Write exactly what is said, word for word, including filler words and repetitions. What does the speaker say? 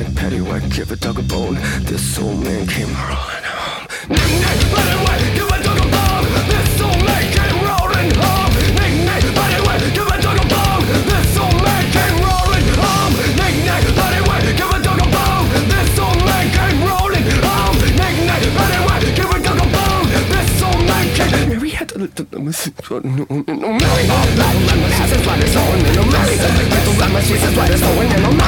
knick-knack, paddywhack, give a dog a bone. This old man came rolling home. Knick-knack, paddywhack, give a dog a bone. This old man came rolling home. Knick-knack, paddywhack, give a dog a bone. This old man came rolling home. Knick-knack, paddywhack, give a dog a bone. This old man came rolling home. Knick-knack, paddywhack, give a dog a bone. This old man came. Mary had to lift the message. No, Mary, all black, my she's a sweater, so and no Mary. Little black, my she's a sweater, so and no Mary.